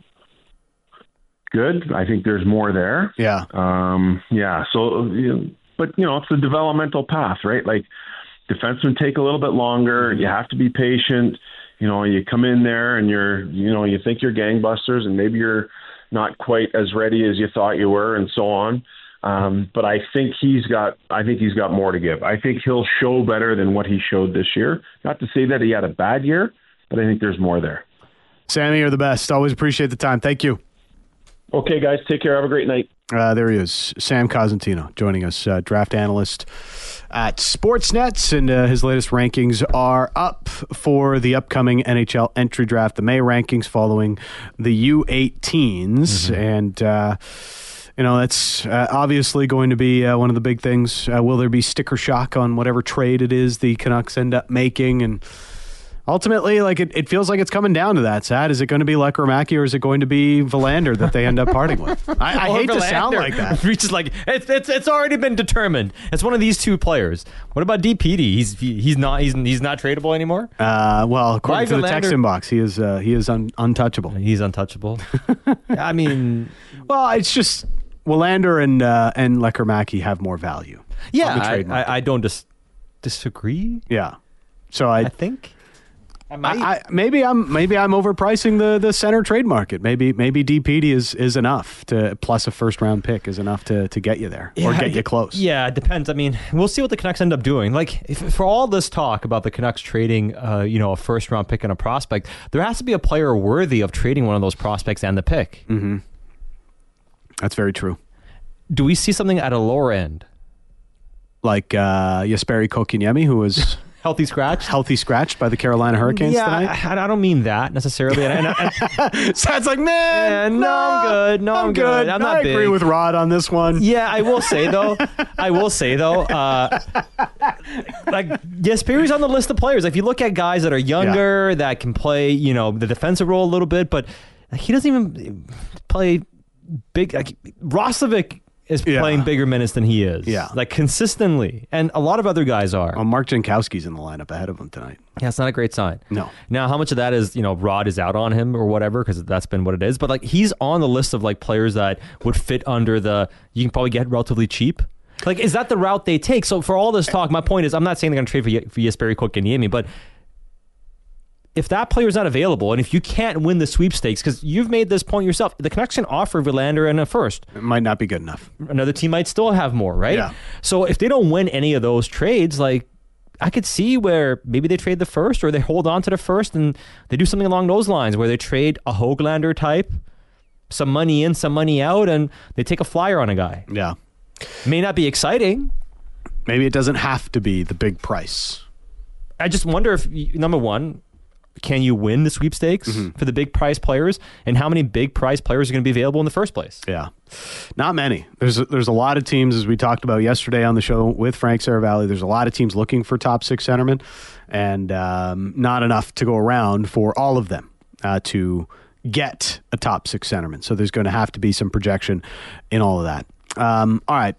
Good. I think there's more there. Yeah. Um, yeah. So, you know, but you know, it's a developmental path, right? Like defensemen take a little bit longer. You have to be patient. You know, you come in there and you're, you know, you think you're gangbusters and maybe you're not quite as ready as you thought you were and so on. Um, but I think he's got, I think he's got more to give. I think he'll show better than what he showed this year. Not to say that he had a bad year, but I think there's more there. Sammy, you're the best. Always appreciate the time. Thank you. Okay, guys, take care. Have a great night. Uh, there he is, Sam Cosentino, joining us, uh, draft analyst at Sportsnet, and uh, his latest rankings are up for the upcoming N H L entry draft, the May rankings following the U eighteens, mm-hmm. and uh, you know that's uh, obviously going to be uh, one of the big things. Uh, will there be sticker shock on whatever trade it is the Canucks end up making? And ultimately, like it, it feels like it's coming down to that. Sad. Is it going to be Lekkerimäki or is it going to be Willander that they end up parting with? I, I hate Willander to sound like that. Reaches like it's it's it's already been determined. It's one of these two players. What about D P D? He's he's not he's he's not tradable anymore. Uh, well, according Why to the Willander? text inbox, he is uh, he is un, untouchable. He's untouchable. I mean, well, it's just Willander and uh, and Lekkerimäki have more value. Yeah, on the I, trade market. I I don't dis- disagree. Yeah, so I I think. I might. I, I, maybe I'm maybe I'm overpricing the, the center trade market. Maybe maybe D P D is, is enough to plus a first round pick is enough to, to get you there or Yeah, get you close. Yeah, it depends. I mean, we'll see what the Canucks end up doing. Like, if, for all this talk about the Canucks trading, uh, you know, a first round pick and a prospect, there has to be a player worthy of trading one of those prospects and the pick. Mm-hmm. That's very true. Do we see something at a lower end, like uh, Jesperi Kotkaniemi, who was healthy scratch, healthy scratched by the Carolina Hurricanes yeah, tonight? I, I don't mean that necessarily. And, and, and, Sounds like, man, no, I'm good. No, I'm, I'm good. good. I'm not I big. agree with Rod on this one. Yeah, I will say though, I will say though, uh, like Jesperi's on the list of players. If you look at guys that are younger, yeah. that can play, you know, the defensive role a little bit, but he doesn't even play big. Like Roslovic is yeah. playing bigger minutes than he is. Yeah. Like consistently. And a lot of other guys are. Well, Mark Jankowski's in the lineup ahead of him tonight. Yeah, it's not a great sign. No. Now, how much of that is, you know, Rod is out on him or whatever, because that's been what it is. But like he's on the list of like players that would fit under the, you can probably get relatively cheap. Like, is that the route they take? So for all this talk, my point is, I'm not saying they're going to trade for, for Jesperi Kotkaniemi, but if that player is not available, and if you can't win the sweepstakes, because you've made this point yourself, the Canucks can offer Willander and a first. It might not be good enough. Another team might still have more, right? Yeah. So if they don't win any of those trades, like I could see where maybe they trade the first or they hold on to the first and they do something along those lines where they trade a Höglander type, some money in, some money out, and they take a flyer on a guy. Yeah. May not be exciting. Maybe it doesn't have to be the big price. I just wonder if, number one, can you win the sweepstakes mm-hmm. for the big prize players? And how many big prize players are going to be available in the first place? Yeah. Not many. There's a, there's a lot of teams, as we talked about yesterday on the show with Frank Saravalli, there's a lot of teams looking for top six centermen, and um, not enough to go around for all of them uh, to get a top six centerman. So there's going to have to be some projection in all of that. Um, all right.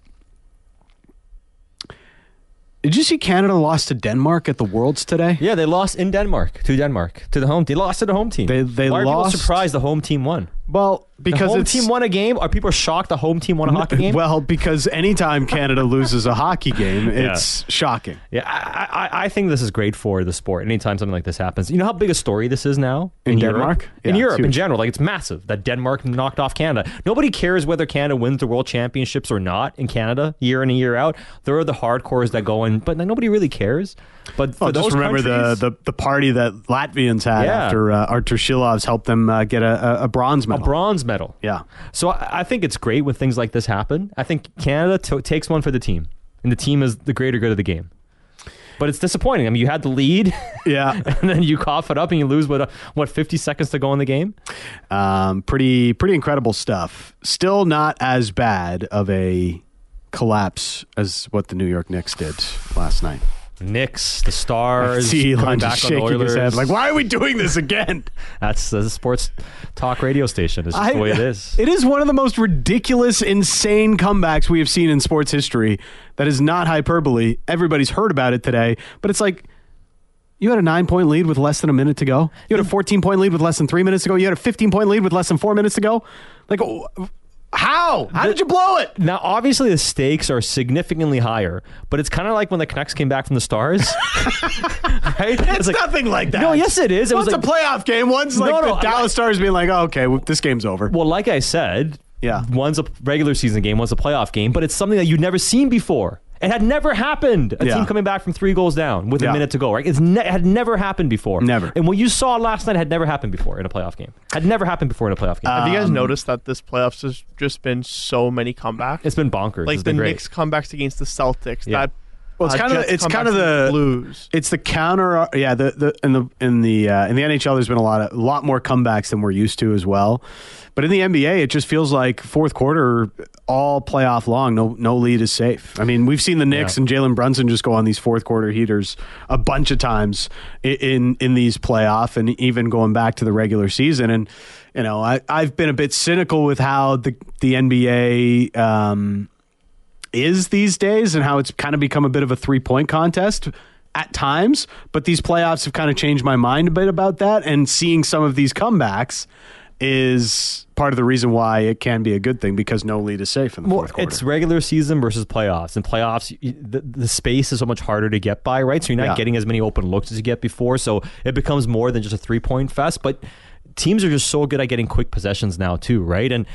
Did you see Canada lost to Denmark at the Worlds today? Yeah, they lost in Denmark to Denmark to the home. They lost to the home team. They they Why lost. are people surprised the home team won? Well, because the home it's, team won a game. Are people shocked the home team won a hockey game? Well, because anytime Canada loses a hockey game, it's yeah. shocking. Yeah, I, I, I think this is great for the sport. Anytime something like this happens, you know how big a story this is now in, in Denmark, Europe? yeah, in Europe huge. in general. Like it's massive that Denmark knocked off Canada. Nobody cares whether Canada wins the World Championships or not in Canada, year in and year out. There are the hardcores that go in, but nobody really cares. But for oh, those just remember countries, the, the the party that Latvians had Yeah. after uh, Artur Shilovs helped them uh, get a, a, a bronze a medal. bronze medal. Yeah. So I, I think it's great when things like this happen. I think Canada t- takes one for the team, and the team is the greater good of the game. But it's disappointing. I mean, you had the lead, Yeah. and then you cough it up, and you lose what uh, what fifty seconds to go in the game. Um, pretty pretty incredible stuff. Still not as bad of a collapse as what the New York Knicks did last night. Knicks, the Stars, See coming Elon back just on the shaking his Oilers. head like, why are we doing this again? That's the sports talk radio station. It's just I- the way it is. It is one of the most ridiculous, insane comebacks we have seen in sports history. That is not hyperbole. Everybody's heard about it today, but it's like you had a nine-point lead with less than a minute to go. You had a fourteen-point lead with less than three minutes to go. You had a fifteen-point lead with less than four minutes to go. Like, how? How did you blow it? Now, obviously, the stakes are significantly higher, but it's kind of like when the Canucks came back from the Stars. Right? It's, nothing like that. No, yes, it is. It One's was like, a playoff game. One's like No, the no, Dallas I- Stars being like, oh, okay, well, this game's over. well, like I said, Yeah. one's a regular season game, one's a playoff game, but it's something that you've never seen before. It had never happened. A Yeah. team coming back from three goals down with Yeah. a minute to go. Right? It's ne- it had never happened before. Never. And what you saw last night had never happened before in a playoff game. Had never happened before in a playoff game. Uh, Have you guys Um, noticed that this playoffs has just been so many comebacks? it's been bonkers. like It's the been great. Knicks comebacks against the Celtics. Yeah. That Well, it's uh, kind of Jets it's comebacks kind of against the Blues. It's the counter. Yeah, the the in the in the uh, in the N H L, there's been a lot of a lot more comebacks than we're used to as well. But in the N B A, it just feels like fourth quarter, all playoff long, no no lead is safe. I mean, we've seen the Knicks Yeah. and Jalen Brunson just go on these fourth quarter heaters a bunch of times in, in in these playoff, and even going back to the regular season. And you know, I I've been a bit cynical with how the the N B A. Um, is these days and how it's kind of become a bit of a three-point contest at times, but these playoffs have kind of changed my mind a bit about that, and seeing some of these comebacks is part of the reason why it can be a good thing, because no lead is safe in the Well, fourth quarter. it's regular season versus playoffs. And playoffs, you- the, the space is so much harder to get by, right? So you're not Yeah. getting as many open looks as you get before. So it becomes more than just a three-point fest. But teams are just so good at getting quick possessions now, too, right? And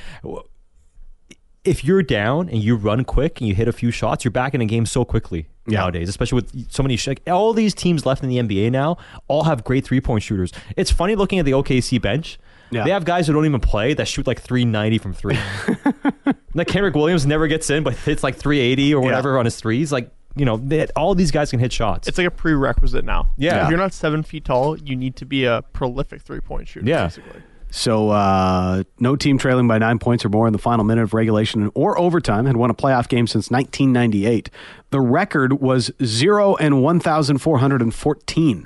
if you're down and you run quick and you hit a few shots, you're back in a game so quickly Yeah. nowadays, especially with so many. Sh- like, all these teams left in the N B A now all have great three-point shooters. It's funny looking at the O K C bench. Yeah. They have guys who don't even play that shoot like three ninety from three. Like Kendrick Williams never gets in, but hits like three eighty or whatever on his threes. Like, you know, they, all these guys can hit shots. It's like a prerequisite now. Yeah. If you're not seven feet tall, you need to be a prolific three-point shooter. Yeah. Basically. So uh, no team trailing by nine points or more in the final minute of regulation or overtime had won a playoff game since nineteen ninety-eight. The record was zero and one thousand four hundred fourteen.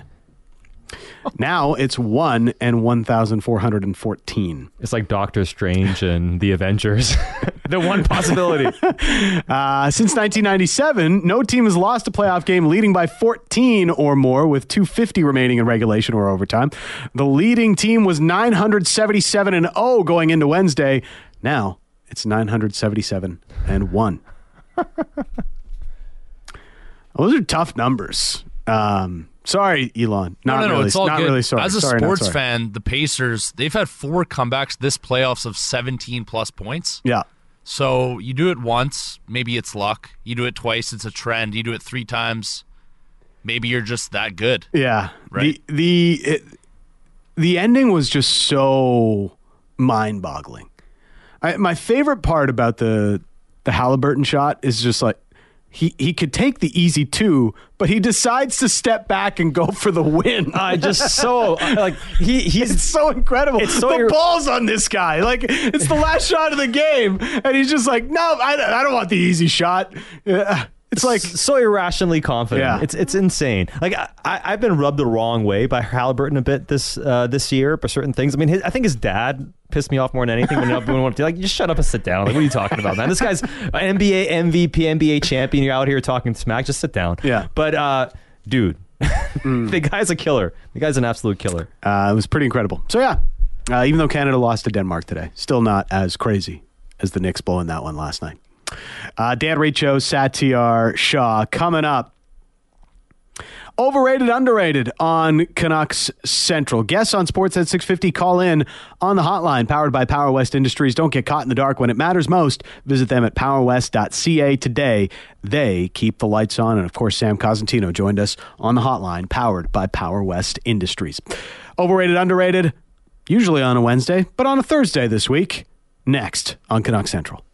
Now it's one and one thousand four hundred fourteen. It's like Doctor Strange and the Avengers. The one possibility. Uh, since nineteen ninety-seven, no team has lost a playoff game leading by fourteen or more with two fifty remaining in regulation or overtime. The leading team was nine hundred seventy-seven and oh going into Wednesday. Now it's nine hundred seventy-seven and one. Those are tough numbers. Um, sorry, Elon. Not no, no, no, really. it's all not good. really sorry. As a Sorry, not sports sorry. fan, the Pacers, they've had four comebacks this playoffs of seventeen plus points. Yeah. So you do it once, maybe it's luck. You do it twice, it's a trend. You do it three times, maybe you're just that good. Yeah. Right. The the it, the ending was just so mind-boggling. I, my favorite part about the the Halliburton shot is just like he he could take the easy two, but he decides to step back and go for the win. I just so like he he's It's so incredible. It's so the ir- balls on this guy. Like, it's the last shot of the game, and he's just like, no, I, I don't want the easy shot. Yeah. It's like, so irrationally confident. Yeah. It's it's insane. Like I, I, I've been rubbed the wrong way by Halliburton a bit this uh, this year for certain things. I mean, his, I think his dad pissed me off more than anything. When everyone wanted to like, just shut up and sit down. Like, what are you talking about, man? This guy's an N B A M V P, N B A champion. You're out here talking smack. Just sit down. Yeah. But uh, dude, the guy's a killer. The guy's an absolute killer. uh, it was pretty incredible. So, yeah, Uh, even though Canada lost to Denmark today. Still not as crazy as the Knicks blowing that one last night. Uh, Dan Riccio, Satyar Shah coming up. Overrated, underrated on Canucks Central. Guests on Sportsnet six fifty. Call in on the hotline powered by Power West Industries. Don't get caught in the dark when it matters most. Visit them at power west dot c a today. They keep the lights on. And, of course, Sam Cosentino joined us on the hotline powered by Power West Industries. Overrated, underrated, usually on a Wednesday, but on a Thursday this week. Next on Canucks Central.